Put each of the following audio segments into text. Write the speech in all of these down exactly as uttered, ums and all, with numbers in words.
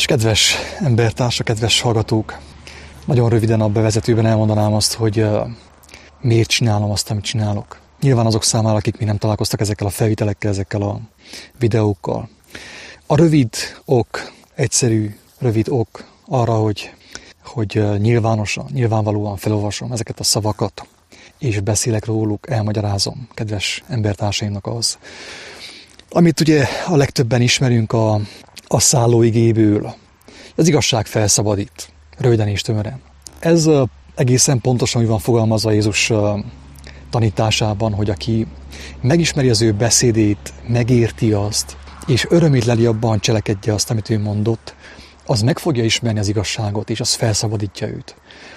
És kedves embertársak, kedves hallgatók, nagyon röviden a bevezetőben elmondanám azt, hogy uh, miért csinálom azt, amit csinálok. Nyilván azok számára, akik még nem találkoztak ezekkel a felvitelekkel, ezekkel a videókkal. A rövid ok, egyszerű, rövid ok arra, hogy, hogy uh, nyilvánosan, nyilvánvalóan felolvasom ezeket a szavakat, és beszélek róluk, elmagyarázom kedves embertársaimnak az, amit ugye a legtöbben ismerünk a, a szállóigéből. Az igazság felszabadít, röviden és tömören. Ez uh, egészen pontosan úgy van fogalmazva Jézus uh, tanításában, hogy aki megismeri az ő beszédét, megérti azt, és örömét leli abban, cselekedje azt, amit ő mondott, az meg fogja ismerni az igazságot, és az felszabadítja őt.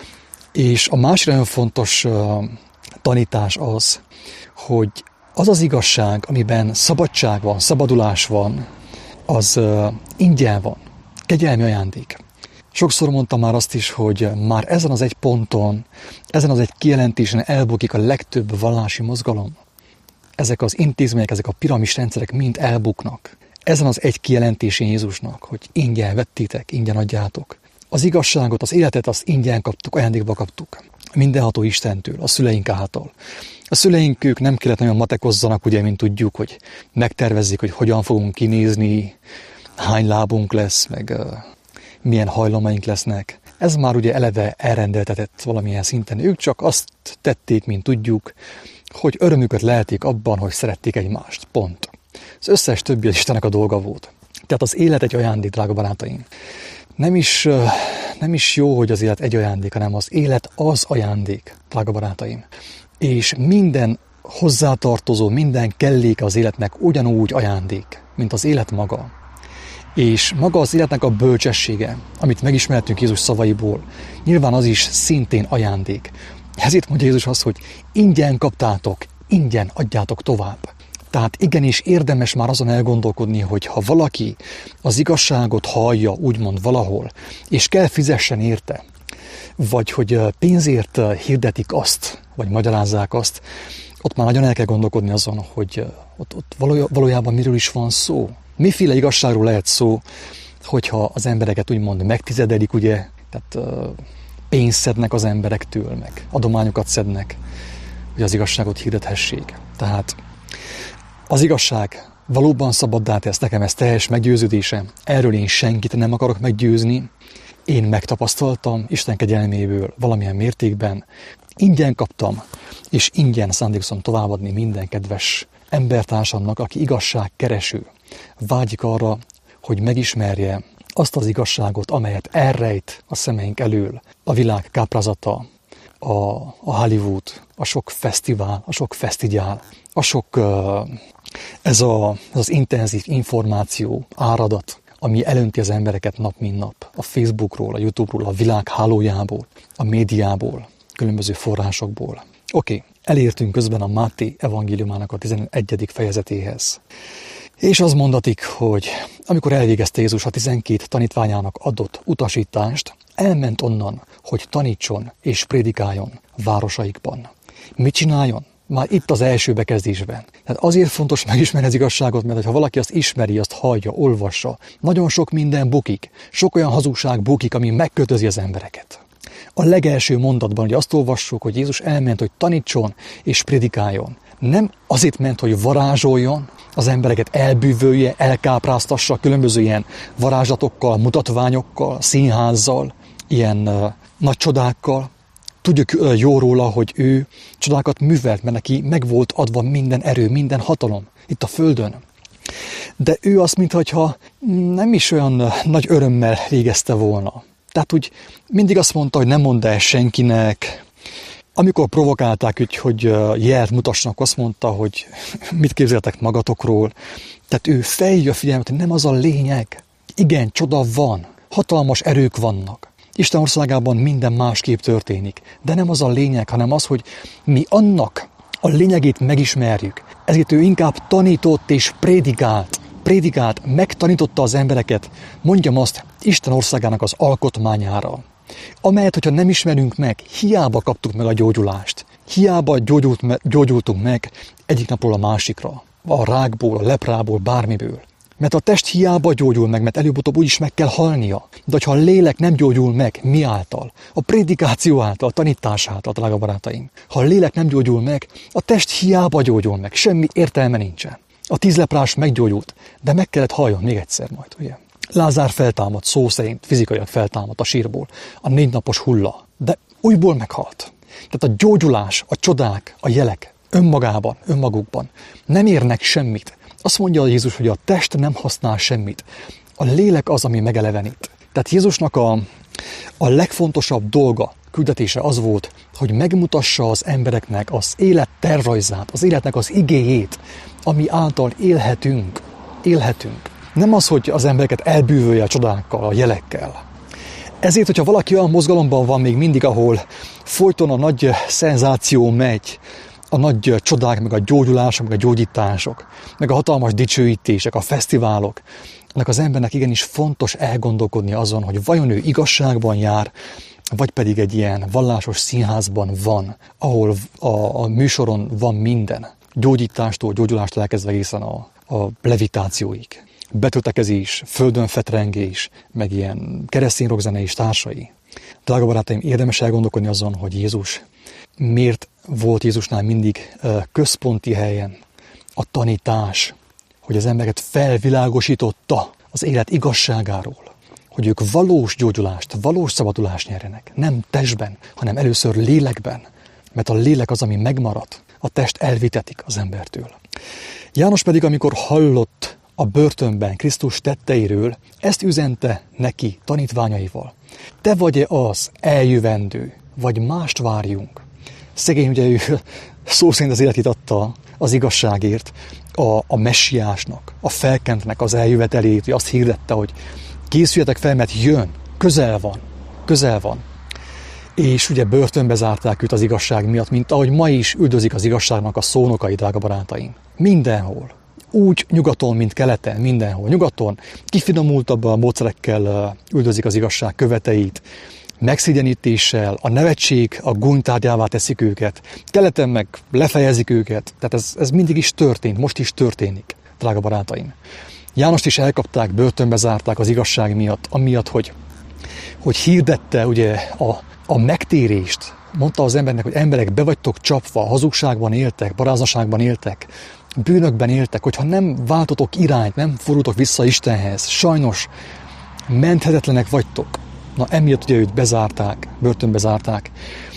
És a másik nagyon fontos uh, tanítás az, hogy az az igazság, amiben szabadság van, szabadulás van, az uh, ingyen van, kegyelmi ajándék. Sokszor mondtam már azt is, hogy már ezen az egy ponton, ezen az egy kijelentésen elbukik a legtöbb vallási mozgalom. Ezek az intézmények, ezek a piramis rendszerek mind elbuknak. Ezen az egy kijelentésén Jézusnak, hogy ingyen vettétek, ingyen adjátok. Az igazságot, az életet azt ingyen kaptuk, ajándékba kaptuk. Mindenható Istentől, a szüleink által. A szüleink ők nem kellett nagyon matekozzanak, ugye, mint tudjuk, hogy megtervezzék, hogy hogyan fogunk kinézni, hány lábunk lesz, meg uh, milyen hajlamaink lesznek. Ez már ugye eleve elrendeltetett valamilyen szinten. Ők csak azt tették, mint tudjuk, hogy örömüket lehetik abban, hogy szerették egymást. Pont. Az összes többi az Istennek a dolga volt. Tehát az élet egy ajándék, drága barátaim. Nem is, uh, nem is jó, hogy az élet egy ajándék, hanem az élet az ajándék, drága barátaim. És minden hozzátartozó, minden kelléke az életnek ugyanúgy ajándék, mint az élet maga. És maga az életnek a bölcsessége, amit megismertünk Jézus szavaiból, nyilván az is szintén ajándék. Ezért mondja Jézus azt, hogy ingyen kaptátok, ingyen adjátok tovább. Tehát igenis érdemes már azon elgondolkodni, hogy ha valaki az igazságot hallja, úgymond valahol, és kell fizessen érte, vagy hogy pénzért hirdetik azt, vagy magyarázzák azt, ott már nagyon el kell gondolkodni azon, hogy ott, ott valójában miről is van szó. Miféle igazságról lehet szó, hogyha az embereket úgymond megtizedelik, ugye, tehát pénzt szednek az emberektől, meg adományokat szednek, hogy az igazságot hirdethessék. Tehát az igazság valóban szabaddá tesz, nekem ez teljes meggyőződése. Erről én senkit nem akarok meggyőzni. Én megtapasztaltam Isten kegyelméből valamilyen mértékben. Ingyen kaptam, és ingyen szándékszom továbbadni minden kedves embertársamnak, aki igazságkereső. Vágyik arra, hogy megismerje azt az igazságot, amelyet elrejt a szemeink elől a világ káprázata, a, a Hollywood, a sok fesztivál, a sok fesztigyál, a sok, ez, a, ez az intenzív információ, áradat, ami elönti az embereket nap mint nap, a Facebookról, a YouTube-ról, a világ hálójából, a médiából, különböző forrásokból. Oké, okay, elértünk közben a Máté evangéliumának a tizenegyedik fejezetéhez. És az mondatik, hogy amikor elvégezte Jézus a tizenkét tanítványának adott utasítást, elment onnan, hogy tanítson és prédikáljon városaikban. Mit csináljon? Már itt az első bekezdésben. Tehát azért fontos megismerni az igazságot, mert ha valaki azt ismeri, azt hallja, olvassa, nagyon sok minden bukik, sok olyan hazugság bukik, ami megkötözi az embereket. A legelső mondatban, hogy azt olvassuk, hogy Jézus elment, hogy tanítson és prédikáljon. Nem azért ment, hogy varázsoljon, az embereket elbűvölje, elkápráztassa különböző ilyen varázslatokkal, mutatványokkal, színházzal, ilyen uh, nagy csodákkal. Tudjuk uh, jó róla, hogy ő csodákat művelt, mert neki meg volt adva minden erő, minden hatalom itt a földön. De ő azt, mintha nem is olyan uh, nagy örömmel végezte volna. Tehát úgy mindig azt mondta, hogy nem mondd el senkinek. Amikor provokálták úgy, hogy jelt mutassanak, azt mondta, hogy mit képzeltek magatokról. Tehát ő felhívja a figyelmet, hogy nem az a lényeg. Igen, csoda van, hatalmas erők vannak. Isten országában minden másképp történik. De nem az a lényeg, hanem az, hogy mi annak a lényegét megismerjük. Ezért ő inkább tanított és prédikált. Prédikált, megtanította az embereket, mondjam azt, Isten országának az alkotmányára, amelyet, hogyha nem ismerünk meg, hiába kaptuk meg a gyógyulást. Hiába gyógyult, gyógyultunk meg egyik napról a másikra, a rákból, a leprából, bármiből. Mert a test hiába gyógyul meg, mert előbb-utóbb úgyis meg kell halnia. De ha a lélek nem gyógyul meg, mi által? A prédikáció által, a tanítás által, drága barátaim. Ha a lélek nem gyógyul meg, a test hiába gyógyul meg, semmi értelme nincsen. A tíz leprás meggyógyult, de meg kellett halljon még egyszer majd, ugye? Lázár feltámadt, szó szerint, fizikailag feltámadt a sírból, a négy napos hulla, de újból meghalt. Tehát a gyógyulás, a csodák, a jelek önmagában, önmagukban nem érnek semmit. Azt mondja Jézus, hogy a test nem használ semmit. A lélek az, ami megelevenít. Tehát Jézusnak a, a legfontosabb dolga, küldetése az volt, hogy megmutassa az embereknek az élet tervrajzát, az életnek az igéjét, ami által élhetünk. Élhetünk. Nem az, hogy az embereket elbűvölje a csodákkal, a jelekkel. Ezért, hogyha valaki olyan mozgalomban van még mindig, ahol folyton a nagy szenzáció megy, a nagy csodák, meg a gyógyulások, meg a gyógyítások, meg a hatalmas dicsőítések, a fesztiválok, annak az embernek igenis fontos elgondolkodni azon, hogy vajon ő igazságban jár, vagy pedig egy ilyen vallásos színházban van, ahol a, a műsoron van minden, gyógyítástól, gyógyulástól elkezdve egészen a, a levitációig. Betöltekezés, földön fetrengés, meg ilyen keresztény rockzene és társai. Drága barátaim, érdemes elgondolkodni azon, hogy Jézus miért volt Jézusnál mindig központi helyen a tanítás, hogy az embereket felvilágosította az élet igazságáról, hogy ők valós gyógyulást, valós szabadulást nyerjenek, nem testben, hanem először lélekben, mert a lélek az, ami megmarad, a test elvitetik az embertől. János pedig, amikor hallott a börtönben Krisztus tetteiről, ezt üzente neki tanítványaival. Te vagy-e az eljövendő, vagy mást várjunk? Szegény ugye ő szó szerint az életét adta az igazságért, a, a messiásnak, a felkentnek az eljövetelét, hogy azt hirdette, hogy készüljetek fel, mert jön, közel van, közel van. És ugye börtönbe zárták őt az igazság miatt, mint ahogy ma is üldözik az igazságnak a szónokai, drága barátaim. Mindenhol. Úgy nyugaton, mint keleten, mindenhol. Nyugaton kifinomultabb a módszerekkel üldözik az igazság követeit, megszégyenítéssel, a nevetség a gúnytárgyává teszik őket, keleten meg lefejezik őket, tehát ez, ez mindig is történt, most is történik, drága barátaim. Jánost is elkapták, börtönbe zárták az igazság miatt, amiatt, hogy, hogy hirdette ugye a, a megtérést, mondta az embernek, hogy emberek, be vagytok csapva, hazugságban éltek, paráznaságban éltek, bűnökben éltek, hogyha nem váltotok irányt, nem fordultok vissza Istenhez, sajnos menthetetlenek vagytok. Na emiatt ugye őt bezárták, börtönbe zárták,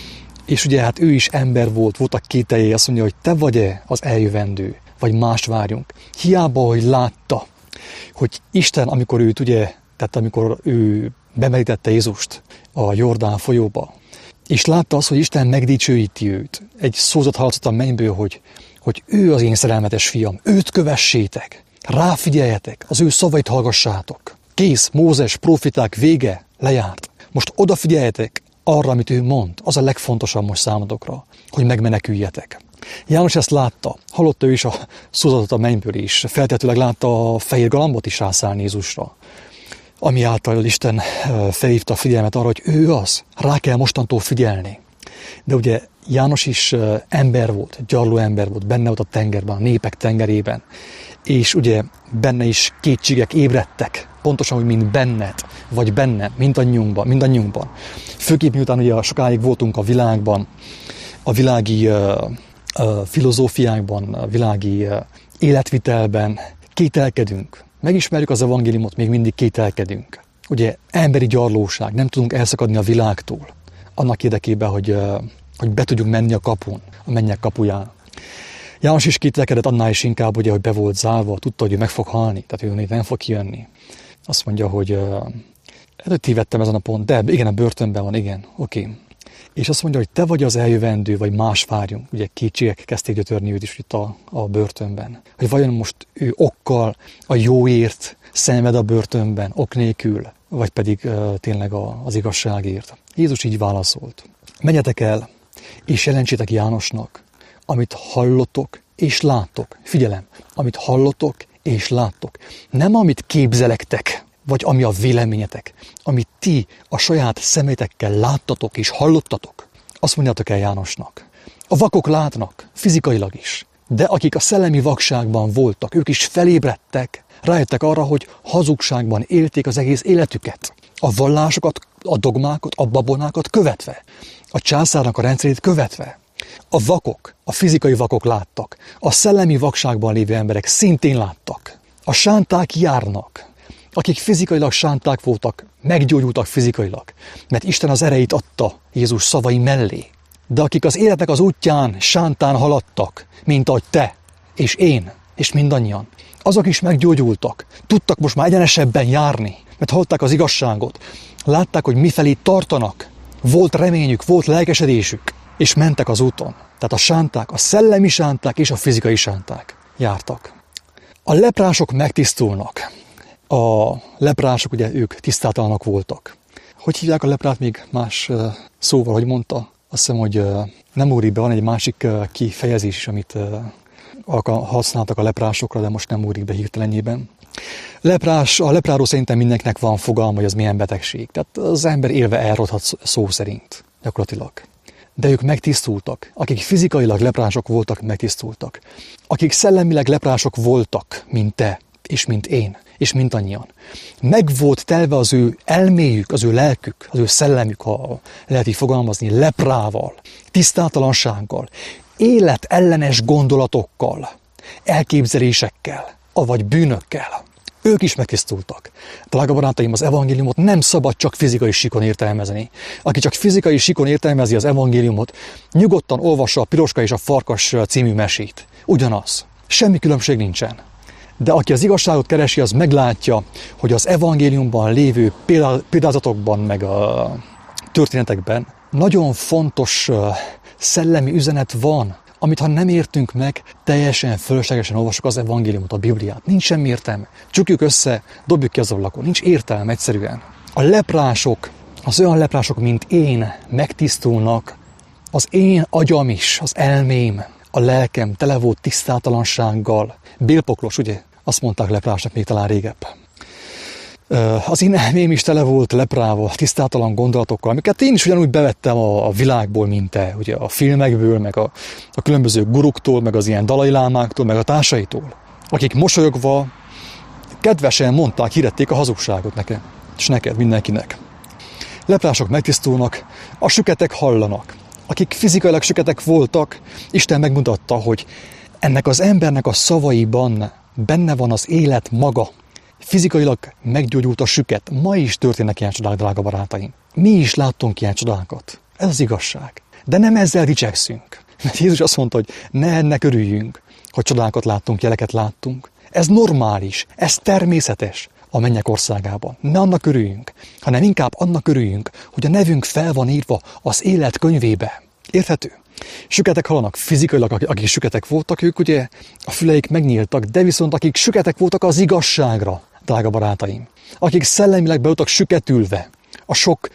és ugye hát ő is ember volt, voltak kételjei, azt mondja, hogy te vagy-e az eljövendő, vagy mást várjunk. Hiába, hogy látta, hogy Isten, amikor őt ugye, tehát amikor ő bemerítette Jézust a Jordán folyóba, és látta azt, hogy Isten megdicsőíti őt, egy szózat hallatszott a mennyből, hogy, hogy ő az én szerelmetes fiam, őt kövessétek, ráfigyeljetek, az ő szavait hallgassátok. Kész, Mózes, profiták vége, lejárt. Most odafigyeljetek arra, amit ő mond, az a legfontosabb most számotokra, hogy megmeneküljetek. János ezt látta, hallotta ő is a szózatot a mennyből is, feltetőleg látta a fehér galambot is rászállni Jézusra, ami által Isten felhívta a figyelmet arra, hogy ő az, rá kell mostantól figyelni. De ugye János is ember volt, gyarló ember volt, benne volt a tengerben, a népek tengerében, és ugye benne is kétségek ébredtek, pontosan úgy, mint benned, vagy bennem, mindannyiunkban, mindannyiunkban. Főképp miután ugye sokáig voltunk a világban, a világi uh, uh, filozófiákban, a világi uh, életvitelben, kételkedünk. Megismerjük az evangéliumot, még mindig kételkedünk. Ugye emberi gyarlóság, nem tudunk elszakadni a világtól, annak érdekében, hogy, uh, hogy be tudjunk menni a kapun, a mennyek kapuján. János is kételkedett annál is inkább, ugye, hogy be volt zárva, tudta, hogy ő meg fog halni, tehát ő nem fog kijönni. Azt mondja, hogy uh, tévedtem ezen a pont, de igen, a börtönben van, igen, oké. Okay. És azt mondja, hogy te vagy az eljövendő, vagy más várjunk. Ugye kétségek kezdték gyötörni őt is itt a, a börtönben. Hogy vajon most ő okkal a jóért szenved a börtönben, ok nélkül, vagy pedig uh, tényleg a, az igazságért. Jézus így válaszolt. Menjetek el, és jelentsétek Jánosnak, amit hallotok és láttok. Figyelem, amit hallotok és láttok. Nem amit képzelektek, vagy ami a véleményetek, amit ti a saját szemetekkel láttatok és hallottatok. Azt mondjátok el Jánosnak. A vakok látnak, fizikailag is, de akik a szellemi vakságban voltak, ők is felébredtek, Rájöttek arra, hogy hazugságban élték az egész életüket. A vallásokat, a dogmákat, a babonákat követve. A császárnak a rendszerét követve. A vakok, a fizikai vakok láttak. A szellemi vakságban lévő emberek szintén láttak. A sánták járnak. Akik fizikailag sánták voltak, meggyógyultak fizikailag, mert Isten az erejét adta Jézus szavai mellé. De akik az életnek az útján sántán haladtak, mint ahogy te, és én, és mindannyian, azok is meggyógyultak, tudtak most már egyenesebben járni, mert hallották az igazságot, látták, hogy mifelé tartanak, volt reményük, volt lelkesedésük, és mentek az úton. Tehát a sánták, a szellemi sánták és a fizikai sánták jártak. A leprások megtisztulnak. A leprások, ugye ők tisztátalanok voltak. Hogy hívják a leprát még más szóval, hogy mondta? Azt hiszem, hogy nem úrik be, van egy másik kifejezés is, amit használtak a leprásokra, de most nem úrik be hirtelenjében. Leprás, a lepráról szerintem mindenkinek van fogalma, hogy az milyen betegség. Tehát az ember élve elrothat szó szerint, gyakorlatilag. De ők megtisztultak. Akik fizikailag leprások voltak, megtisztultak. Akik szellemileg leprások voltak, mint te, és mint én, és mindannyian. Meg volt telve az ő elméjük, az ő lelkük, az ő szellemük, ha lehet így fogalmazni, leprával, tisztátalansággal, életellenes gondolatokkal, elképzelésekkel, avagy bűnökkel. Ők is megtisztultak. Drága barátaim, az evangéliumot nem szabad csak fizikai síkon értelmezni. Aki csak fizikai síkon értelmezi az evangéliumot, nyugodtan olvassa a Piroska és a Farkas című mesét. Ugyanaz. Semmi különbség nincsen. De aki az igazságot keresi, az meglátja, hogy az evangéliumban lévő példázatokban, meg a történetekben nagyon fontos szellemi üzenet van, amit ha nem értünk meg, teljesen fölöslegesen olvassuk az evangéliumot, a Bibliát. Nincs semmi értelme. Csukjuk össze, dobjuk ki az ablakon. Nincs értelme egyszerűen. A leprások, az olyan leprások, mint én, megtisztulnak. Az én agyam is, az elmém, a lelkem tele volt tisztátalansággal. Bélpoklos, ugye? Azt mondták leprásnak még talán régebb. Az én elmém is tele volt leprával, tisztátalan gondolatokkal, amiket én is ugyanúgy bevettem a, a világból, mint te, ugye a filmekből, meg a, a különböző guruktól, meg az ilyen dalailámáktól, meg a társaitól, akik mosolyogva kedvesen mondták, hirdették a hazugságot nekem, és neked, mindenkinek. Leprások megtisztulnak, a süketek hallanak. Akik fizikailag süketek voltak, Isten megmutatta, hogy ennek az embernek a szavaiban benne van az élet maga. Fizikailag meggyógyult a süket. Ma is történnek ilyen csodák, drága barátaim. Mi is láttunk ilyen csodákat. Ez az igazság. De nem ezzel dicsekszünk. Mert Jézus azt mondta, hogy ne ennek örüljünk, hogy csodákat láttunk, jeleket láttunk. Ez normális, ez természetes a mennyek országában. Ne annak örüljünk, hanem inkább annak örüljünk, hogy a nevünk fel van írva az élet könyvébe. Érthető? Süketek hallanak fizikailag, akik süketek voltak, ők ugye a füleik megnyíltak, de viszont akik süketek voltak az igazságra, drága barátaim, akik szellemileg be voltak süketülve a sok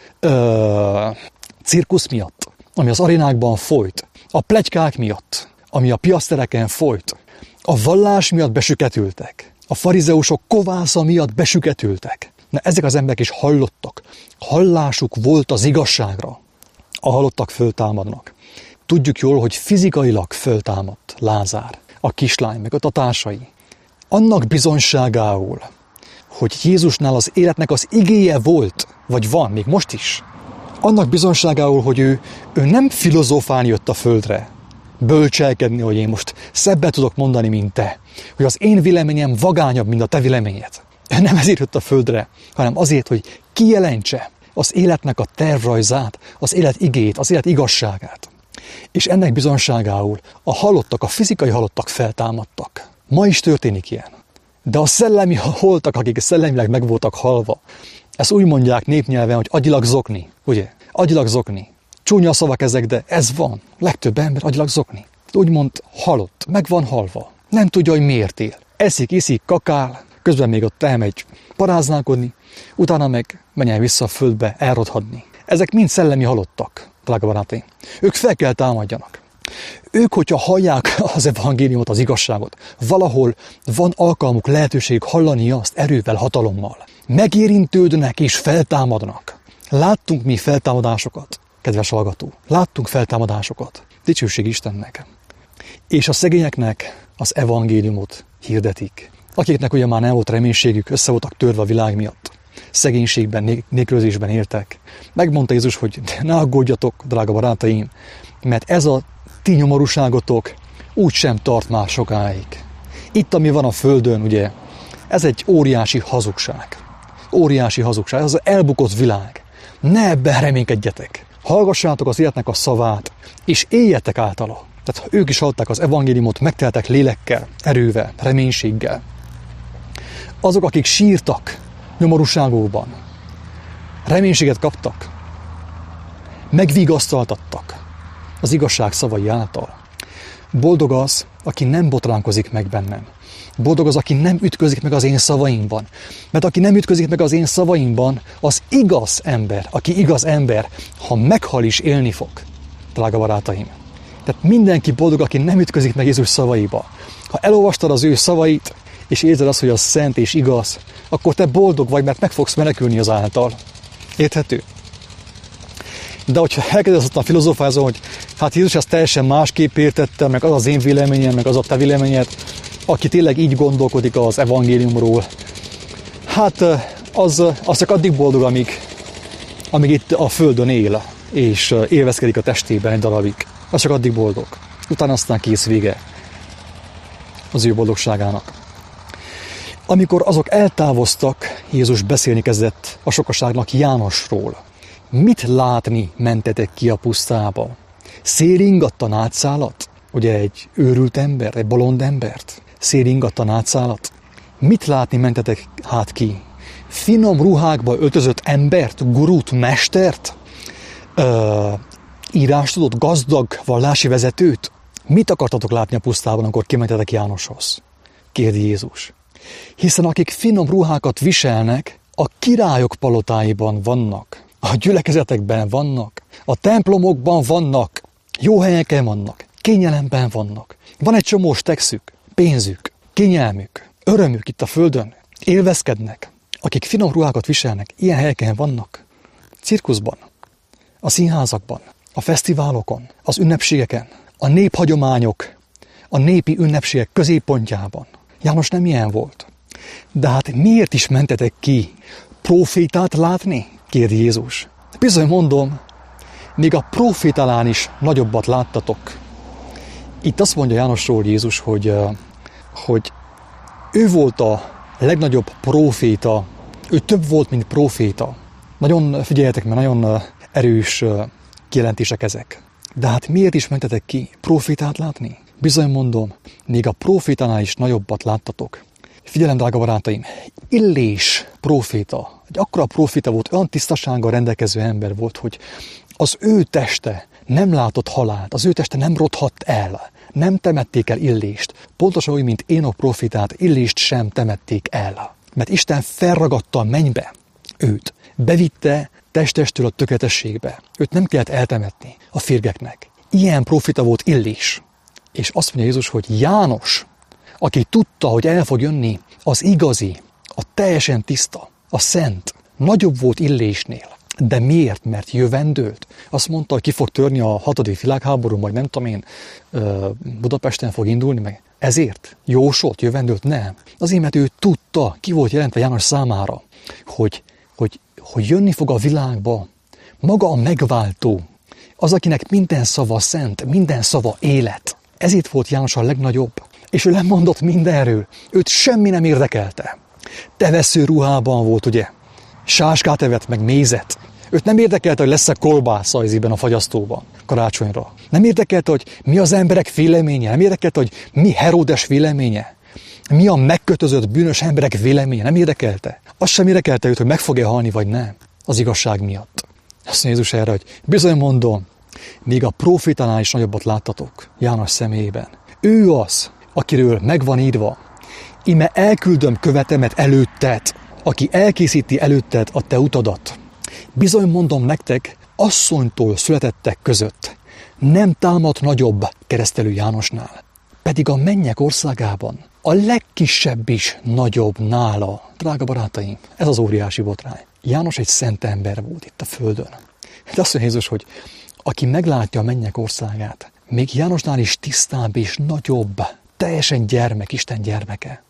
ö, cirkusz miatt, ami az arénákban folyt, a pletykák miatt, ami a piasztereken folyt, a vallás miatt besüketültek, a farizeusok kovásza miatt besüketültek. Na, ezek az emberek is hallottak. Hallásuk volt az igazságra. A halottak föltámadnak. Tudjuk jól, hogy fizikailag föltámadt Lázár, a kislány, meg a társai. Annak bizonyságául, hogy Jézusnál az életnek az igéje volt, vagy van, még most is. Annak bizonyságául, hogy ő, ő nem filozófálni jött a földre, bölcselkedni, hogy én most szebbet tudok mondani, mint te. Hogy az én véleményem vagányabb, mint a te véleményed. Ő nem ezért jött a földre, hanem azért, hogy kijelentse az életnek a tervrajzát, az élet igét, az élet igazságát. És ennek bizonyságául a halottak, a fizikai halottak feltámadtak. Ma is történik ilyen. De a szellemi holtak, akik szellemileg meg voltak halva, ezt úgy mondják népnyelven, hogy agyilag zokni, ugye? Agyilag zokni. Csúnya szavak ezek, de ez van. Legtöbb ember agyilag zokni. Úgymond halott, meg van halva. Nem tudja, hogy miért él. Eszik, iszik, kakál, közben még ott elmegy paráználkodni, utána meg menjen vissza a földbe elrothadni. Ezek mind szellemi halottak, drága barátaim. Ők fel kell támadjanak. Ők, hogyha hallják az evangéliumot, az igazságot, valahol van alkalmuk, lehetőség hallani azt erővel, hatalommal. Megérintődnek és feltámadnak. Láttunk mi feltámadásokat, kedves hallgató. Láttunk feltámadásokat. Dicsőség Istennek. És a szegényeknek az evangéliumot hirdetik. akiknek ugye már nem volt reménységük, össze voltak törve a világ miatt. Szegénységben, nélkülözésben éltek. Megmondta Jézus, hogy ne aggódjatok, drága barátaim, mert ez a ti nyomorúságotok úgysem tart már sokáig. Itt, ami van a földön, ugye, ez egy óriási hazugság. Óriási hazugság, ez az elbukott világ. Ne ebben reménykedjetek. Hallgassátok az életnek a szavát, és éljetek általa. Tehát ők is hallották az evangéliumot, megteltek lélekkel, erővel, reménységgel. Azok, akik sírtak nyomorúságokban, reménységet kaptak, megvigasztaltattak az igazság szavai által. Boldog az, aki nem botránkozik meg bennem. Boldog az, aki nem ütközik meg az én szavaimban. Mert aki nem ütközik meg az én szavaimban, az igaz ember, aki igaz ember, ha meghal is élni fog, drága barátaim. Tehát mindenki boldog, aki nem ütközik meg Jézus szavaiba. Ha elolvastad az ő szavait, és érzed azt, hogy az szent és igaz, akkor te boldog vagy, mert meg fogsz menekülni azáltal. Érthető? De hogyha elkezdesz aztán filozofálni, hogy hát Jézus ezt teljesen másképp értette, meg az az én véleményem, meg az a te véleményed, aki tényleg így gondolkodik az evangéliumról, hát az, az csak addig boldog, amíg, amíg itt a földön él, és élvezkedik a testében egy darabig. Az csak addig boldog. Utána aztán kész, vége az ő boldogságának. Amikor azok eltávoztak, Jézus beszélni kezdett a sokaságnak Jánosról. Mit látni mentetek ki a pusztába? Széringatta nátszálat? Ugye egy őrült ember, egy bolond embert? Széringatta nátszálat? Mit látni mentetek hát ki? Finom ruhákba öltözött embert, gurút, mestert? Ö, írástudót, gazdag vallási vezetőt? Mit akartatok látni a pusztában, amikor kimentetek Jánoshoz? Kérdi Jézus. Hiszen akik finom ruhákat viselnek, a királyok palotáiban vannak, a gyülekezetekben vannak, a templomokban vannak, jó helyeken vannak, kényelemben vannak. Van egy csomó stexük, pénzük, kényelmük, örömük itt a földön, élvezkednek. Akik finom ruhákat viselnek, ilyen helyeken vannak. Cirkuszban, a színházakban, a fesztiválokon, az ünnepségeken, a néphagyományok, a népi ünnepségek középpontjában. János nem ilyen volt. De hát miért is mentetek ki profétát látni? Kérdi Jézus. Bizony mondom, még a profétálán is nagyobbat láttatok. Itt azt mondja Jánosról Jézus, hogy, hogy ő volt a legnagyobb proféta, ő több volt, mint proféta. Nagyon figyeljetek, mert nagyon erős kijelentések ezek. De hát miért is mentetek ki profétát látni? Bizony mondom, még a profétánál is nagyobbat láttatok. Figyelem, drága barátaim, Illés próféta, egy akkora próféta volt, olyan tisztasággal rendelkező ember volt, hogy az ő teste nem látott halált, az ő teste nem rothadt el, nem temették el Illést. Pontosan úgy, mint Énok prófétát, Illést sem temették el. Mert Isten felragadta a mennybe őt, bevitte testestől a tökéletességbe. Őt nem kellett eltemetni a férgeknek. Ilyen próféta volt Illés. És azt mondja Jézus, hogy János, aki tudta, hogy el fog jönni az igazi, a teljesen tiszta, a szent, nagyobb volt Illésnél. De miért? Mert jövendőlt. Azt mondta, hogy ki fog törni a hatodik világháború, vagy nem tudom én, Budapesten fog indulni, meg ezért jósolt, jövendőlt? Nem. Azért, mert ő tudta, ki volt jelentve János számára, hogy, hogy, hogy jönni fog a világba maga a megváltó, az, akinek minden szava szent, minden szava élet. Ezért volt János a legnagyobb. És ő lemondott mindenről. Őt semmi nem érdekelte. Tevesző ruhában volt, ugye? Sáskát evett, meg mézet. Őt nem érdekelte, hogy lesz-e kolbász az ízben a fagyasztóban karácsonyra. Nem érdekelte, hogy mi az emberek véleménye. Nem érdekelte, hogy mi Heródes véleménye. Mi a megkötözött bűnös emberek véleménye. Nem érdekelte. Azt sem érdekelte őt, hogy meg fog-e halni, vagy nem. Az igazság miatt. Azt mondja Jézus erre, hogy bizony mondom, még a profétánál is nagyobbat láttatok János személyében. Ő az, akiről megvan írva, íme elküldöm követemet előtted, aki elkészíti előtted a te utadat. Bizony mondom nektek, asszonytól születettek között nem támad nagyobb keresztelő Jánosnál, pedig a mennyek országában a legkisebb is nagyobb nála. Drága barátaim, ez az óriási botrány. János egy szent ember volt itt a földön. De azt mondja Jézus, hogy aki meglátja a mennyek országát, még Jánosnál is tisztább és nagyobb, teljesen gyermek, Isten gyermeke.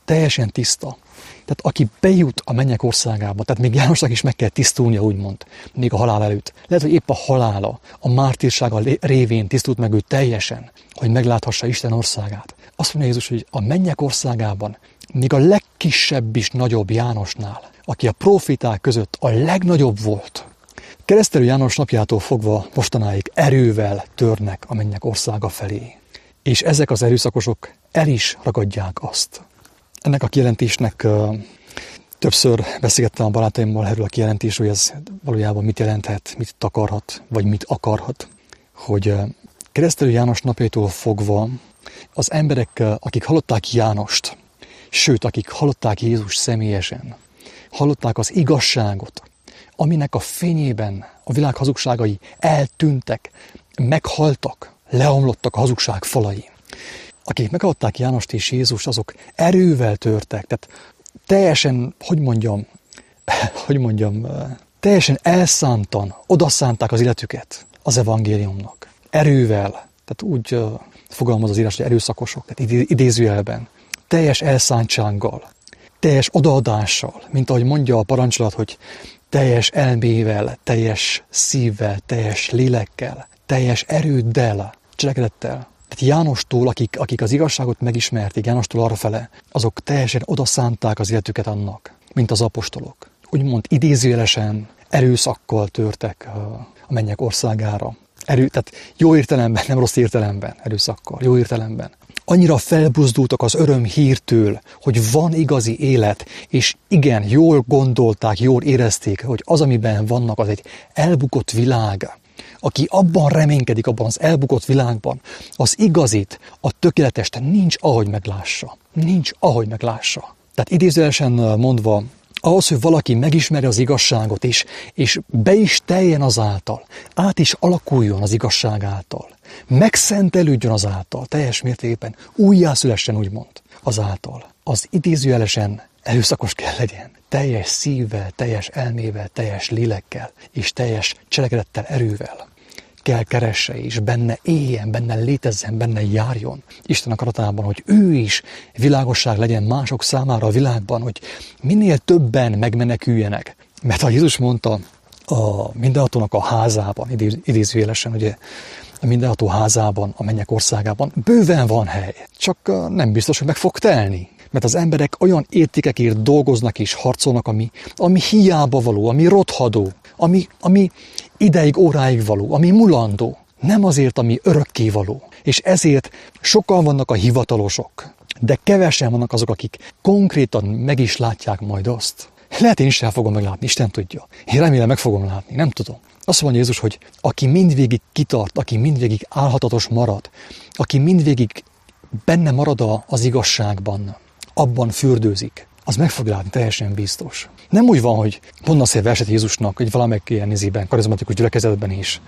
teljesen tiszta. Tehát aki bejut a mennyek országába, tehát még Jánosnak is meg kell tisztulnia, úgymond, még a halál előtt. Lehet, hogy épp a halála, a mártírsága révén tisztult meg ő teljesen, hogy megláthassa Isten országát. Azt mondja Jézus, hogy a mennyek országában még a legkisebb is nagyobb Jánosnál, aki a proféták között a legnagyobb volt, Keresztelő János napjától fogva mostanáig erővel törnek a mennyek országa felé. És ezek az erőszakosok el is ragadják azt. Ennek a kijelentésnek uh, többször beszélgettem a barátaimmal erről a kijelentésről, hogy ez valójában mit jelenthet, mit takarhat, vagy mit akarhat. Hogy uh, Keresztelő János napjától fogva az emberek, uh, akik hallották Jánost, sőt, akik hallották Jézus személyesen, hallották az igazságot, aminek a fényében a világ hazugságai eltűntek, meghaltak, leomlottak a hazugság falai. Akik meghallották Jánost és Jézust, azok erővel törtek, tehát teljesen, hogy mondjam, hogy mondjam, teljesen elszántan odaszánták az életüket az evangéliumnak. Erővel, tehát úgy uh, fogalmaz az írás, hogy erőszakosok, tehát idézőjelben, teljes elszántsággal, teljes odaadással, mint ahogy mondja a parancsolat, hogy teljes elmével, teljes szívvel, teljes lélekkel, teljes erőddel, cselekedettel. Tehát Jánostól, akik, akik az igazságot megismerték, Jánostól arrafele, azok teljesen odaszánták az életüket annak, mint az apostolok. Úgymond idézőjelesen erőszakkal törtek a mennyek országára. Erő, tehát jó értelemben, nem rossz értelemben, erőszakkal, jó értelemben. Annyira felbuzdultak az öröm hírtől, hogy van igazi élet, és igen, jól gondolták, jól érezték, hogy az, amiben vannak, az egy elbukott világ. Aki abban reménykedik, abban az elbukott világban, az igazit, a tökéletest nincs, ahogy meglássa. Nincs, ahogy meglássa. Tehát idézőjelesen mondva, ahhoz, hogy valaki megismerje az igazságot, és, és be is teljen azáltal, át is alakuljon az igazság által, megszentelődjön azáltal, teljes mértékben, újjászülessen úgymond azáltal. Az idézőjelesen erőszakos kell legyen, teljes szívvel, teljes elmével, teljes lélekkel, és teljes cselekedettel, erővel kell keresse, és benne éljen, benne létezzen, benne járjon Isten akaratában, hogy ő is világosság legyen mások számára a világban, hogy minél többen megmeneküljenek. Mert ha Jézus mondta a mindenhatónak a házában, idézőjelesen, ugye, a mindenható házában, a mennyek országában bőven van hely, csak nem biztos, hogy meg fog telni. Mert az emberek olyan értékekért dolgoznak és harcolnak, ami, ami hiába való, ami rothadó, ami, ami ideig, óráig való, ami mulandó. Nem azért, ami örökké való. És ezért sokan vannak a hivatalosok, de kevesen vannak azok, akik konkrétan meg is látják majd azt. Lehet én is el fogom meglátni, Isten tudja. Én remélem meg fogom látni, nem tudom. Azt mondja Jézus, hogy aki mindvégig kitart, aki mindvégig álhatatos marad, aki mindvégig benne marad az igazságban, abban fürdőzik, az meg fog látni, teljesen biztos. Nem úgy van, hogy mondasz egy verset Jézusnak, hogy valamelyik ilyen izében, karizmatikus gyülekezetben is,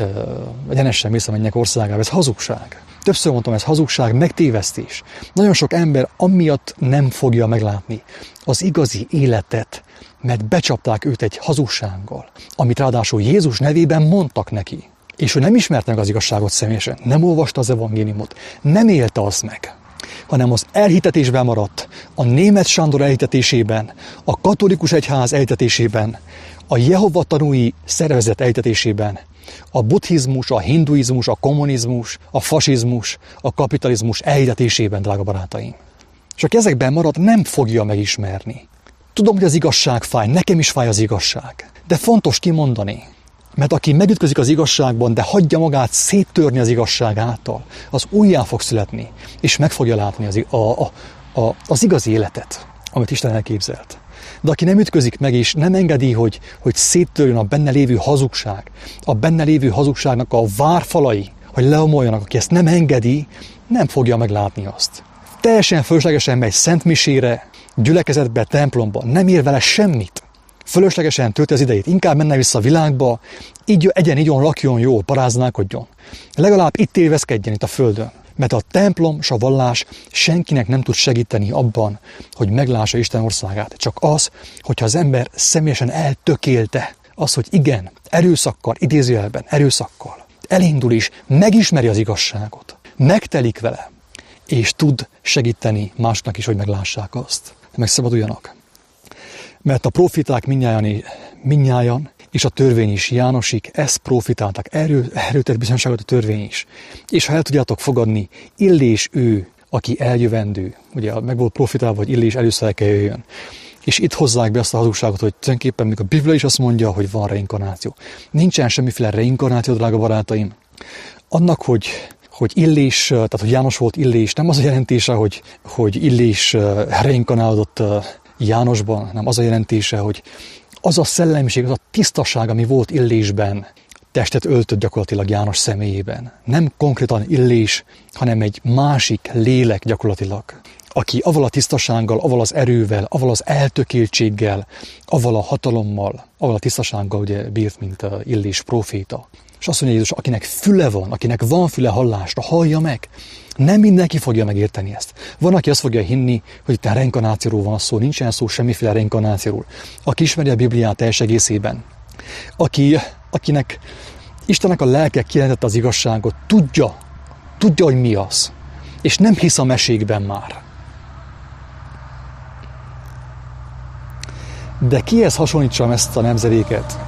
egyenesen mész a mennyek országába, ez hazugság. Többször mondtam, ez hazugság, megtévesztés. Nagyon sok ember amiatt nem fogja meglátni az igazi életet, mert becsapták őt egy hazugsággal, amit ráadásul Jézus nevében mondtak neki. És ő nem ismerte meg az igazságot személyesen, nem olvasta az evangéliumot, nem élte azt meg, hanem az elhitetésben maradt, a Németh Sándor elhitetésében, a katolikus egyház elhitetésében, a Jehova tanúi szervezet elhitetésében, a buddhizmus, a hinduizmus, a kommunizmus, a fasizmus, a kapitalizmus elhitetésében, drága barátaim. És aki ezekben marad, nem fogja megismerni. Tudom, hogy az igazság fáj, nekem is fáj az igazság, de fontos kimondani. Mert aki megütközik az igazságban, de hagyja magát széttörni az igazság által, az újjá fog születni, és meg fogja látni az, a, a, a, az igazi életet, amit Isten elképzelt. De aki nem ütközik meg, és nem engedi, hogy, hogy széttörjön a benne lévő hazugság, a benne lévő hazugságnak a várfalai, hogy leomoljanak, aki ezt nem engedi, nem fogja meglátni azt. Teljesen fölöslegesen megy szentmisére, gyülekezetbe, templomba, nem ér vele semmit. Fölöslegesen tölti az idejét, inkább menne vissza a világba, így egyen, igyon, lakjon jól, paráználkodjon. Legalább itt élvezkedjen itt a földön. Mert a templom és a vallás senkinek nem tud segíteni abban, hogy meglássa Isten országát. Csak az, hogyha az ember személyesen eltökélte, az, hogy igen, erőszakkal, idézőjelben, erőszakkal, elindul is, megismeri az igazságot, megtelik vele, és tud segíteni másnak is, hogy meglássák azt. Megszabaduljanak. Mert a profiták mindnyájan, mindnyájan és a törvény is, Jánosik, ezt profitáltak. Erről, erről tett bizonyságot a törvény is. És ha el tudjátok fogadni, Illés ő, aki eljövendő. Ugye meg volt profitálva, hogy Illés először kell jöjjön. És itt hozzák be azt a hazugságot, hogy tulajdonképpen még a Biblia is azt mondja, hogy van reinkarnáció. Nincsen semmiféle reinkarnáció, drága barátaim. Annak, hogy, hogy Illés, tehát hogy János volt Illés, nem az a jelentése, hogy, hogy Illés reinkarnálódott Jánosban, hanem az a jelentése, hogy az a szellemiség, az a tisztaság, ami volt Illésben, testet öltött gyakorlatilag János személyében. Nem konkrétan Illés, hanem egy másik lélek gyakorlatilag, aki avval a tisztasággal, avval az erővel, avval az eltökéltséggel, avval a hatalommal, avval a tisztasággal ugye bírt, mint Illés próféta. És azt mondja Jézus, akinek füle van, akinek van füle hallásra, hallja meg. Nem mindenki fogja megérteni ezt. Van, aki azt fogja hinni, hogy itt a reinkarnációról van szó, nincsen szó semmiféle reinkarnációról. Aki ismeri a Bibliát teljes egészében, aki, akinek Istennek a lelke kijelentette az igazságot, tudja, tudja, hogy mi az. És nem hisz a mesékben már. De kihez hasonlítsam ezt a nemzedéket?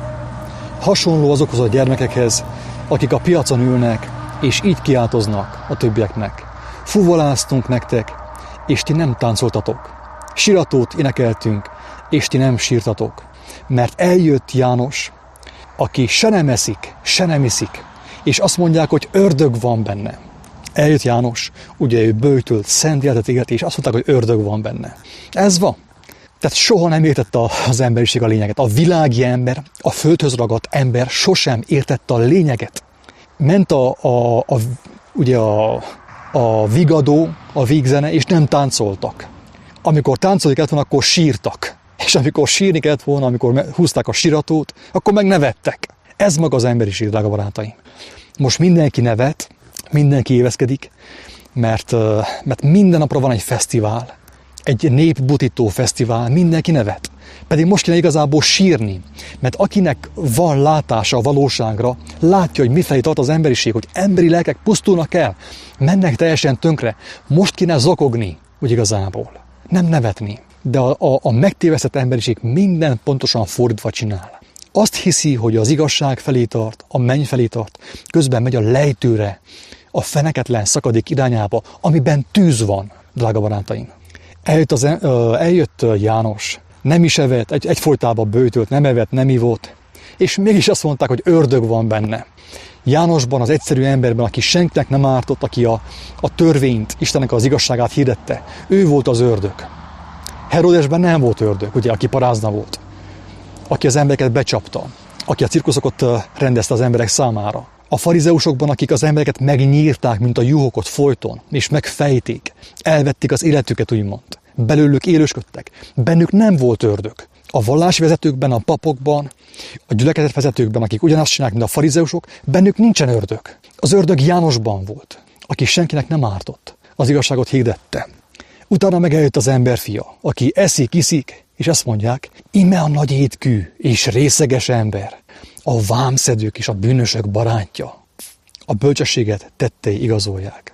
Hasonló azokhoz a gyermekekhez, akik a piacon ülnek, és így kiáltoznak a többieknek. Fuvoláztunk nektek, és ti nem táncoltatok. Siratót énekeltünk, és ti nem sírtatok. Mert eljött János, aki se nem eszik, se nem iszik, és azt mondják, hogy ördög van benne. Eljött János, ugye ő böjtölt, szent életet élt, és azt mondták, hogy ördög van benne. Ez van. Tehát soha nem értette az emberiség a lényeget. A világi ember, a földhöz ragadt ember sosem értette a lényeget. Ment a, a, a, ugye a, a vigadó, a vígzene, és nem táncoltak. Amikor táncolni kellett volna, akkor sírtak. És amikor sírni kellett volna, amikor húzták a siratót, akkor meg nevettek. Ez maga az emberiség, drága barátaim. Most mindenki nevet, mindenki éveszkedik, mert, mert minden napra van egy fesztivál. Egy népbutító fesztivál, mindenki nevet. Pedig most kéne igazából sírni, mert akinek van látása a valóságra, látja, hogy mifelé tart az emberiség, hogy emberi lelkek pusztulnak el, mennek teljesen tönkre. Most kéne zokogni, úgy igazából, nem nevetni. De a, a, a megtévesztett emberiség minden pontosan fordítva csinál. Azt hiszi, hogy az igazság felé tart, a menny felé tart, közben megy a lejtőre, a feneketlen szakadék irányába, amiben tűz van, drága barátaim. Eljött, az, eljött János, nem is evett, egy, egyfolytában böjtölt, nem evett, nem ivott, és mégis azt mondták, hogy ördög van benne. Jánosban, az egyszerű emberben, aki senkinek nem ártott, aki a, a törvényt, Istennek az igazságát hirdette, ő volt az ördög. Herodesben nem volt ördög, ugye, aki parázna volt, aki az embereket becsapta, aki a cirkuszokat rendezte az emberek számára. A farizeusokban, akik az embereket megnyírták, mint a juhokot folyton, és megfejték, elvették az életüket, úgymond. Belőlük élősködtek. Bennük nem volt ördög. A vallási vezetőkben, a papokban, a gyülekezet vezetőkben, akik ugyanazt csinálják, mint a farizeusok, bennük nincsen ördög. Az ördög Jánosban volt, aki senkinek nem ártott. Az igazságot hirdette. Utána meg eljött az emberfia, aki eszik, iszik, és azt mondják, ime a nagy étkű és részeges ember, a vámszedők és a bűnösök barátja. A bölcsességet tettei igazolják.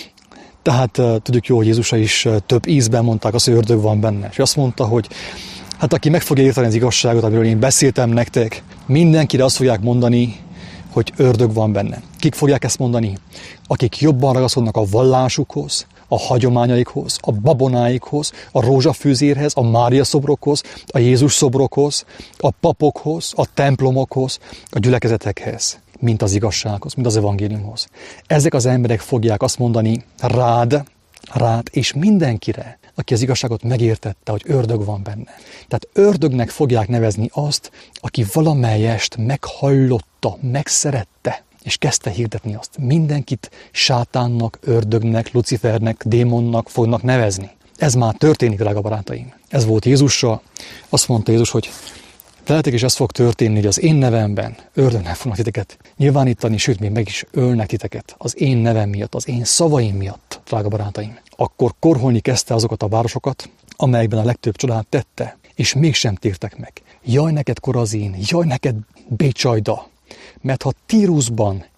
Tehát uh, tudjuk jó, hogy Jézusa is uh, több ízben mondták azt, hogy ördög van benne. És azt mondta, hogy hát aki meg fogja érteni az igazságot, amiről én beszéltem nektek, mindenkire azt fogják mondani, hogy ördög van benne. Kik fogják ezt mondani? Akik jobban ragaszkodnak a vallásukhoz, a hagyományaikhoz, a babonáikhoz, a rózsafűzérhez, a Mária szobrokhoz, a Jézus szobrokhoz, a papokhoz, a templomokhoz, a gyülekezetekhez, mint az igazsághoz, mint az evangéliumhoz. Ezek az emberek fogják azt mondani rád, rád és mindenkire, aki az igazságot megértette, hogy ördög van benne. Tehát ördögnek fogják nevezni azt, aki valamelyest meghallotta, megszerette, és kezdte hirdetni azt. Mindenkit sátánnak, ördögnek, Lucifernek, démonnak fognak nevezni. Ez már történik, drága barátaim. Ez volt Jézussal. Azt mondta Jézus, hogy veletek is ez fog történni, hogy az én nevemben ördögnek fognak titeket nyilvánítani, sőt, még meg is ölnek titeket az én nevem miatt, az én szavaim miatt, drága barátaim. Akkor korholni kezdte azokat a városokat, amelyekben a legtöbb csodát tette, és mégsem tértek meg. Jaj neked, Korazin, jaj neked, Bécsajda! Mert ha Tírusban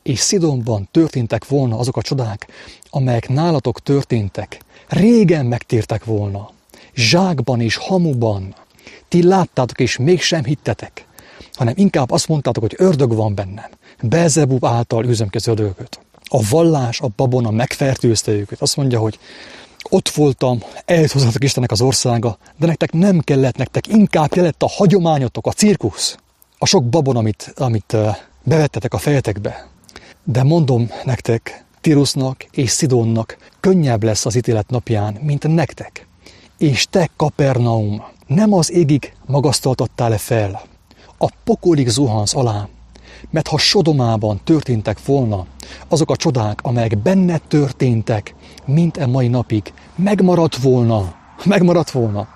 és Szidonban történtek volna azok a csodák, amelyek nálatok történtek, régen megtértek volna. Zsákban és hamuban. Ti láttátok és mégsem hittetek, hanem inkább azt mondtátok, hogy ördög van bennem. Beelzebub által űzöm ki az ördögöt. A vallás, a babona megfertőzte őket. Azt mondja, hogy ott voltam, elhozzatok Istennek az országa, de nektek nem kellett, nektek inkább kellett a hagyományotok, a cirkusz, a sok babon, amit, amit bevettetek a fejetekbe. De mondom nektek, Tirusznak és Szidonnak könnyebb lesz az ítélet napján, mint nektek. És te, Kapernaum, nem az égig magasztaltattál-e fel, a pokolig zuhansz alá, mert ha Sodomában történtek volna azok a csodák, amelyek benned történtek, mint e mai napig, megmaradt volna, megmaradt volna.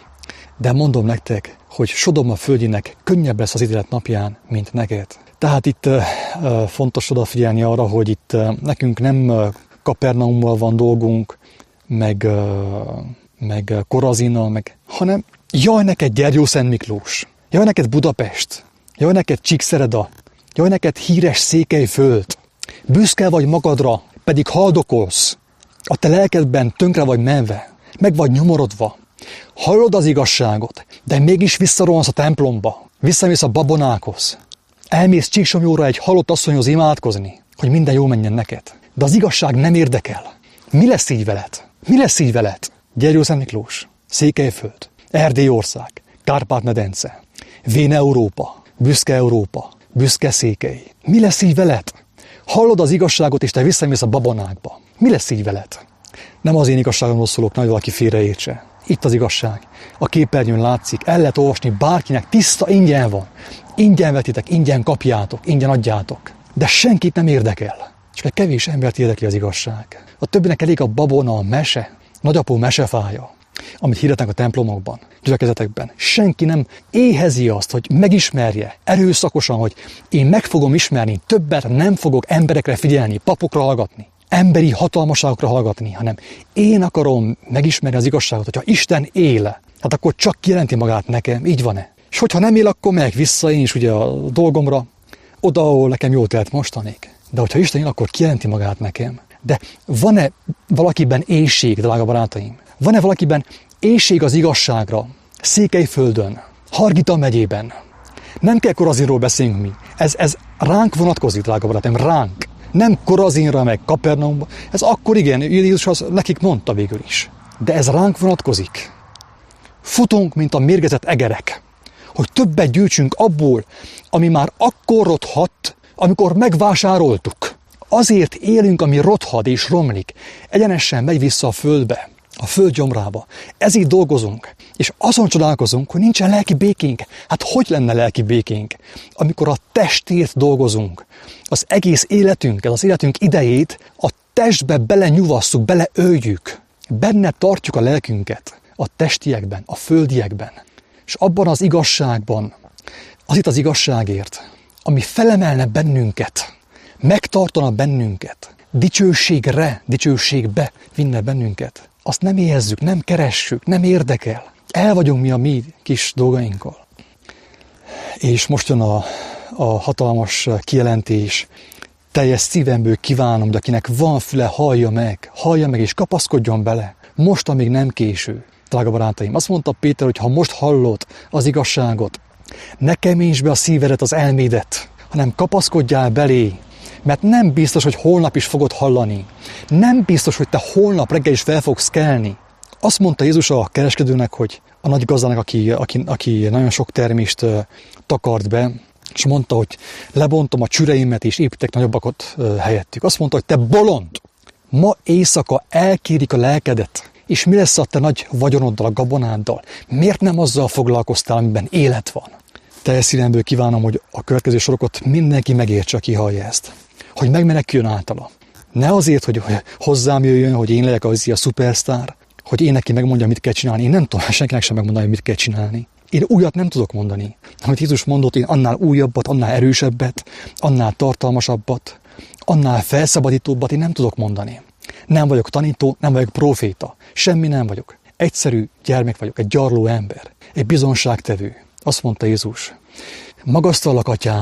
De mondom nektek, hogy Sodoma földjének könnyebb lesz az ítélet napján, mint neked. Tehát itt uh, fontos odafigyelni arra, hogy itt uh, nekünk nem uh, Kapernaummal van dolgunk, meg, uh, meg uh, Korazina, meg, hanem jaj neked Gyergyószent Miklós, jaj neked Budapest, jaj neked Csíkszereda, jaj neked híres Székelyföld, büszke vagy magadra, pedig haldokolsz, a te lelkedben tönkre vagy menve, meg vagy nyomorodva, hallod az igazságot, de mégis visszarohansz a templomba, visszamész a babonákhoz, elmész Csíksomlyóra egy halott asszonyhoz imádkozni, hogy minden jó menjen neked. De az igazság nem érdekel. Mi lesz így veled? Mi lesz így veled? Gyergyószent Miklós, Székelyföld, Erdélyország, Kárpát-medence, Vén Európa, büszke Európa, büszke Székely. Mi lesz így veled? Hallod az igazságot, és te visszamész a babonákba. Mi lesz így veled? Nem az én igazságomról szólok, nagy valaki félreértse. Itt az igazság. A képernyőn látszik, el lehet olvasni bárkinek, tiszta, ingyen van. Ingyen vetitek, ingyen kapjátok, ingyen adjátok. De senkit nem érdekel. Csak egy kevés embert érdekli az igazság. A többinek elég a babona, a mese, nagyapó mesefája, amit hirdetnek a templomokban, gyülekezetekben. Senki nem éhezi azt, hogy megismerje erőszakosan, hogy én meg fogom ismerni, többet nem fogok emberekre figyelni, papokra hallgatni, emberi hatalmaságokra hallgatni, hanem én akarom megismerni az igazságot, hogyha Isten él, hát akkor csak kijelenti magát nekem, így van-e? És hogyha nem él, akkor megyek vissza én is ugye a dolgomra, oda, ahol nekem jól telt mostanig. De hogyha Isten él, akkor kijelenti magát nekem. De van-e valakiben éhség, drága barátaim? Van-e valakiben éhség az igazságra? Székelyföldön, Hargita megyében. Nem kell Korazinról beszélnünk mi. Ez, ez ránk vonatkozik, drága barátaim, ránk. Nem Korazinra, meg Kapernaumba. Ez akkor igen, Jézus az nekik mondta végül is. De ez ránk vonatkozik. Futunk, mint a mérgezett egerek, hogy többet gyűjtsünk abból, ami már akkor rothadt, amikor megvásároltuk. Azért élünk, ami rothad és romlik. Egyenesen megy vissza a földbe, a föld gyomrába. Ezért dolgozunk, és azon csodálkozunk, hogy nincsen lelki békénk. Hát hogy lenne lelki békénk, amikor a testért dolgozunk? Az egész életünket, az életünk idejét a testbe belenyuvasszuk, beleöljük. Benne tartjuk a lelkünket, a testiekben, a földiekben. És abban az igazságban, az itt az igazságért, ami felemelne bennünket, megtartana bennünket, dicsőségre, dicsőségbe vinne bennünket, azt nem érezzük, nem keressük, nem érdekel. El vagyunk mi a mi kis dolgainkkal. És most jön a, a hatalmas kijelentés. Teljes szívemből kívánom, de akinek van füle, hallja meg, hallja meg és kapaszkodjon bele. Most, amíg nem késő. Drága barátaim, azt mondta Péter, hogy ha most hallod az igazságot, ne keménysd be a szívedet, az elmédet, hanem kapaszkodjál belé, mert nem biztos, hogy holnap is fogod hallani. Nem biztos, hogy te holnap reggel is fel fogsz kelni. Azt mondta Jézus a kereskedőnek, hogy a nagy gazdának, aki, aki, aki nagyon sok termést uh, takart be, és mondta, hogy lebontom a csüreimet, és építek nagyobbakat uh, helyettük. Azt mondta, hogy te bolond, ma éjszaka elkérik a lelkedet, és mi lesz a te nagy vagyonoddal, a gabonáddal? Miért nem azzal foglalkoztál, amiben élet van? Teljes szívemből kívánom, hogy a következő sorokat mindenki megértse, aki hallja ezt. Hogy megmeneküljön általa. Ne azért, hogy hozzám jöjjön, hogy én legyek az a szupersztár, hogy én neki megmondja, mit kell csinálni. Én nem tudom senkinek sem megmondani, mit kell csinálni. Én újat nem tudok mondani. Amit Jézus mondott, én annál újabbat, annál erősebbet, annál tartalmasabbat, annál felszabadítóbbat én nem tudok mondani. Nem vagyok tanító, nem vagyok próféta. Semmi nem vagyok. Egyszerű gyermek vagyok, egy gyarló ember, egy bizonságtevő. Azt mondta Jézus, magasztallak, atyám,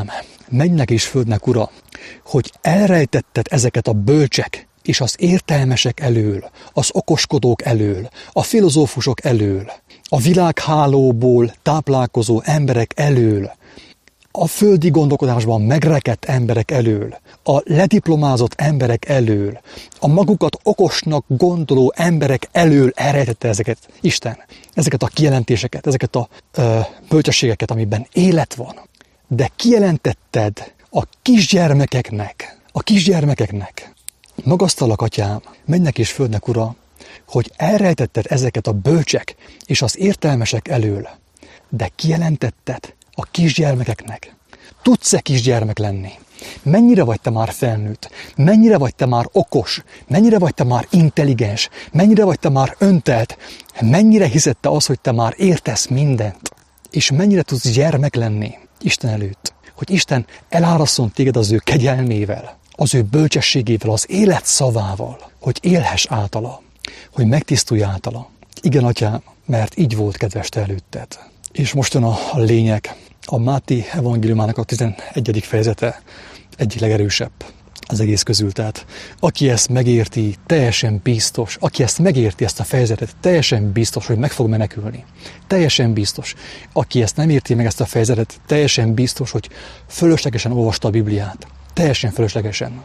mennek és földnek ura, hogy elrejtetted ezeket a bölcsek és az értelmesek elől, az okoskodók elől, a filozófusok elől, a világhálóból táplálkozó emberek elől, a földi gondolkodásban megrekedt emberek elől, a lediplomázott emberek elől, a magukat okosnak gondoló emberek elől elrejtette ezeket Isten, ezeket a kijelentéseket, ezeket a ö, bölcsességeket, amiben élet van. De kijelentetted a kisgyermekeknek, a kisgyermekeknek, magasztalak, atyám, mennek és földnek, ura, hogy elrejtetted ezeket a bölcsek és az értelmesek elől, de kijelentetted a kisgyermekeknek. Tudsz-e kisgyermek lenni? Mennyire vagy te már felnőtt? Mennyire vagy te már okos? Mennyire vagy te már intelligens? Mennyire vagy te már öntelt? Mennyire hiszed te az, hogy te már értesz mindent? És mennyire tudsz gyermek lenni Isten előtt? Hogy Isten eláraszol téged az ő kegyelmével, az ő bölcsességével, az élet szavával, hogy élhess általa, hogy megtisztulj általa. Igen, atyám, mert így volt kedves te előtted. És most jön a, a lényeg. A Máté evangéliumának a tizenegyedik fejezete egyik legerősebb az egész közül. Tehát aki ezt megérti, teljesen biztos, aki ezt megérti, ezt a fejezetet, teljesen biztos, hogy meg fog menekülni. Teljesen biztos. Aki ezt nem érti meg, ezt a fejezetet, teljesen biztos, hogy fölöslegesen olvasta a Bibliát. Teljesen fölöslegesen.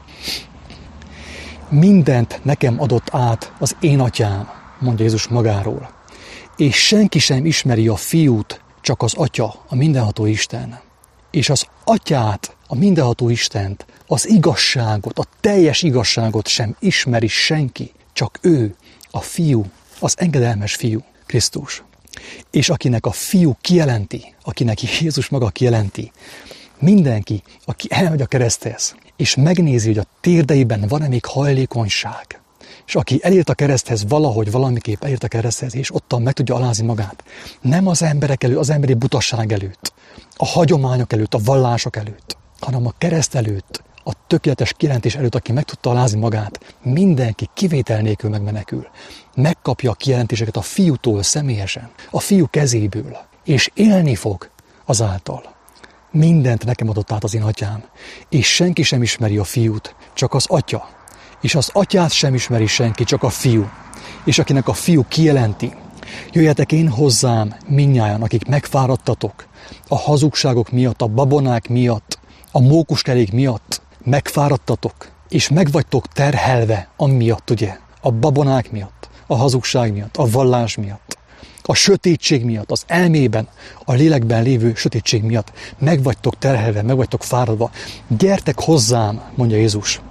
Mindent nekem adott át az én atyám, mondja Jézus magáról. És senki sem ismeri a fiút, csak az atya, a mindenható Isten. És az atyát, a mindenható Istent, az igazságot, a teljes igazságot sem ismeri senki, csak ő, a fiú, az engedelmes fiú, Krisztus. És akinek a fiú kijelenti, akinek Jézus maga kijelenti, mindenki, aki elmegy a kereszthez, és megnézi, hogy a térdeiben van-e még hajlékonyság, és aki elért a kereszthez valahogy, valamiképp elért a kereszthez, és ottan meg tudja alázni magát, nem az emberek előtt, az emberi butaság előtt, a hagyományok előtt, a vallások előtt, hanem a kereszt előtt, a tökéletes kijelentés előtt, aki meg tudta alázni magát, mindenki kivétel nélkül megmenekül. Megkapja a kijelentéseket a fiútól személyesen, a fiú kezéből, és élni fog azáltal. Mindent nekem adott át az én atyám, és senki sem ismeri a fiút, csak az atya. És az atyát sem ismeri senki, csak a fiú. És akinek a fiú kijelenti, jöjjetek én hozzám, mindnyájan, akik megfáradtatok, a hazugságok miatt, a babonák miatt, a mókuskerék miatt, megfáradtatok, és megvagytok terhelve, amiatt, ugye, a babonák miatt, a hazugság miatt, a vallás miatt, a sötétség miatt, az elmében, a lélekben lévő sötétség miatt, megvagytok terhelve, megvagytok fáradva. Gyertek hozzám, mondja Jézus,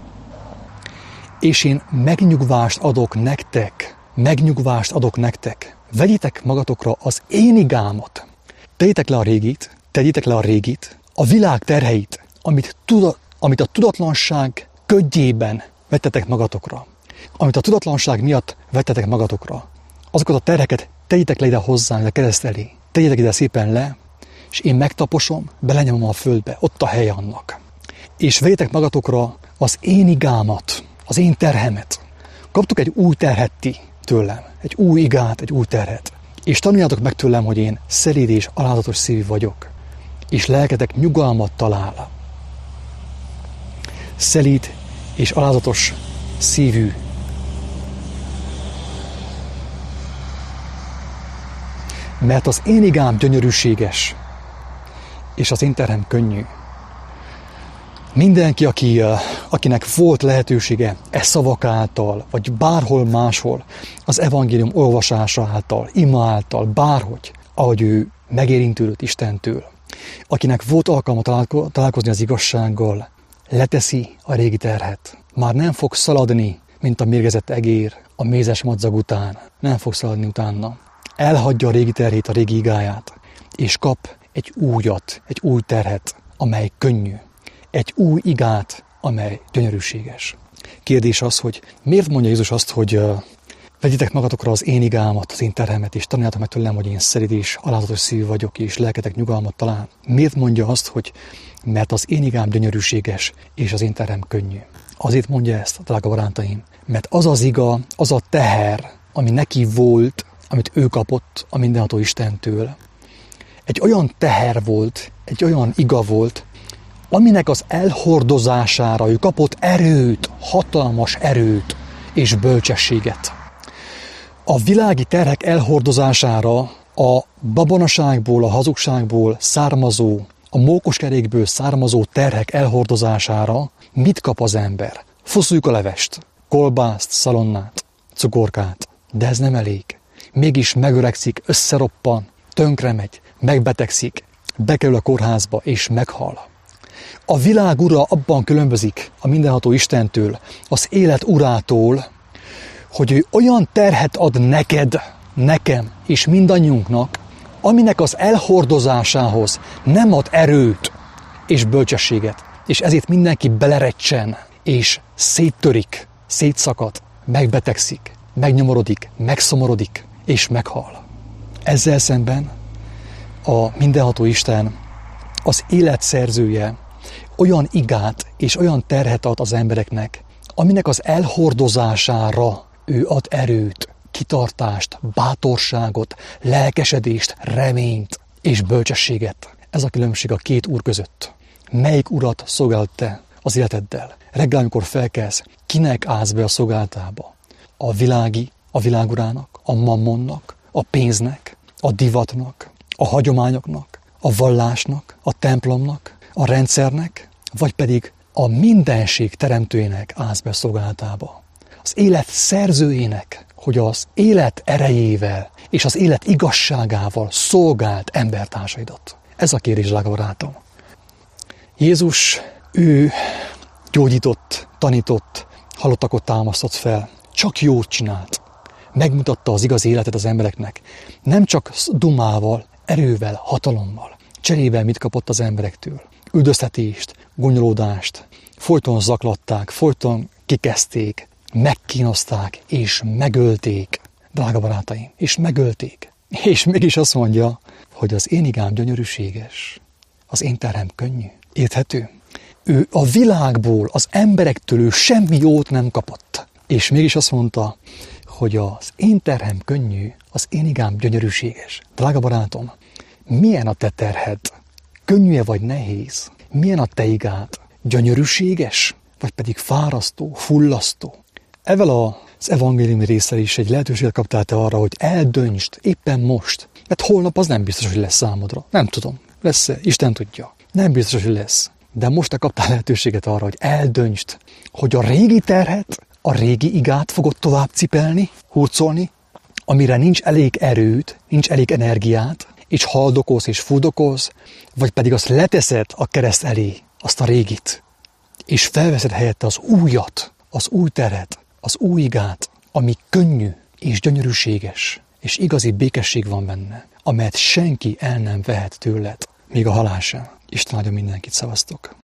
és én megnyugvást adok nektek, megnyugvást adok nektek. Vegyétek magatokra az én igámat. Tegyétek le a régit, tegyétek le a régit, a világ terheit, amit, tuda, amit a tudatlanság ködjében vettetek magatokra, amit a tudatlanság miatt vettetek magatokra. Azokat a terheket tegyétek le ide hozzám, ide a kereszt elé. Tegyétek ide szépen le, és én megtaposom, belenyomom a földbe, ott a helye annak. És vegyétek magatokra az én igámat, az én terhemet. Kaptuk egy új terhet ti tőlem, egy új igát, egy új terhet. És tanuljátok meg tőlem, hogy én szelíd és alázatos szívű vagyok, és lelketek nyugalmat talál. Szelíd és alázatos szívű. Mert az én igám gyönyörűséges, és az én terhem könnyű. Mindenki, aki, akinek volt lehetősége e szavak által, vagy bárhol máshol, az evangélium olvasása által, ima által, bárhogy, ahogy ő megérintődött Istentől, akinek volt alkalma találkozni az igazsággal, leteszi a régi terhet. Már nem fog szaladni, mint a mérgezett egér a mézes madzag után. Nem fog szaladni utána. Elhagyja a régi terhét, a régi igáját, és kap egy újat, egy új terhet, amely könnyű. Egy új igát, amely gyönyörűséges. Kérdés az, hogy miért mondja Jézus azt, hogy uh, vegyétek magatokra az én igámat, az én terhemet, és tanuljátok meg tőlem, hogy én szelíd és alázatos szívű vagyok, és lelketek nyugalmat talál. Miért mondja azt, hogy mert az én igám gyönyörűséges, és az én terhem könnyű. Azért mondja ezt, drága barátaim, mert az az iga, az a teher, ami neki volt, amit ő kapott a mindenható Istentől, egy olyan teher volt, egy olyan iga volt, aminek az elhordozására ő kapott erőt, hatalmas erőt és bölcsességet. A világi terhek elhordozására a babonaságból, a hazugságból származó, a mókuskerékből származó terhek elhordozására mit kap az ember? Foszuljuk a levest, kolbászt, szalonnát, cukorkát, de ez nem elég. Mégis megöregszik, összeroppan, tönkremegy, megbetegszik, bekerül a kórházba és meghal. A világ ura abban különbözik a mindenható Istentől, az élet urától, hogy ő olyan terhet ad neked, nekem és mindannyiunknak, aminek az elhordozásához nem ad erőt és bölcsességet, és ezért mindenki belerecsen, és széttörik, szétszakad, megbetegszik, megnyomorodik, megszomorodik, és meghal. Ezzel szemben a mindenható Isten, az élet szerzője olyan igát és olyan terhet ad az embereknek, aminek az elhordozására ő ad erőt, kitartást, bátorságot, lelkesedést, reményt és bölcsességet. Ez a különbség a két úr között. Melyik urat szolgálod te az életeddel? Reggel, amikor felkelsz, kinek állsz be a szolgálatába? A világi, a világurának, a mammonnak, a pénznek, a divatnak, a hagyományoknak, a vallásnak, a templomnak, a rendszernek, vagy pedig a mindenség teremtőjének állsz be a szolgálatába. Az élet szerzőjének, hogy az élet erejével és az élet igazságával szolgált embertársaidat. Ez a kérdés, drága barátom. Jézus, ő gyógyított, tanított, halottakot támasztott fel, csak jót csinált. Megmutatta az igaz életet az embereknek. Nem csak dumával, erővel, hatalommal. Cserébe mit kapott az emberektől? Üldöztetést, gonyolódást, folyton zaklatták, folyton kikezdték, megkínozták és megölték, drága barátaim, és megölték. És mégis azt mondja, hogy az én igám gyönyörűséges, az én terhem könnyű, érthető. Ő a világból, az emberektől ő semmi jót nem kapott. És mégis azt mondta, hogy az én terhem könnyű, az én igám gyönyörűséges. Drága barátom, milyen a te terhed? Könnyű-e vagy nehéz? Milyen a te igád? Gyönyörűséges? Vagy pedig fárasztó, fullasztó? Ezzel az evangéliumi résszel is egy lehetőséget kaptál te arra, hogy eldöntsd éppen most. Mert holnap az nem biztos, hogy lesz számodra. Nem tudom. Lesz-e? Isten tudja. Nem biztos, hogy lesz. De most te kaptál lehetőséget arra, hogy eldöntsd, hogy a régi terhet, a régi igát fogod tovább cipelni, hurcolni, amire nincs elég erőt, nincs elég energiát, és haldokolsz és fúdokolsz, vagy pedig azt leteszed a kereszt elé, azt a régit, és felveszed helyette az újat, az új terhet, az új igát, ami könnyű és gyönyörűséges, és igazi békesség van benne, amelyet senki el nem vehet tőled, még a halál sem. Isten áldja mindenkit, szevasztok!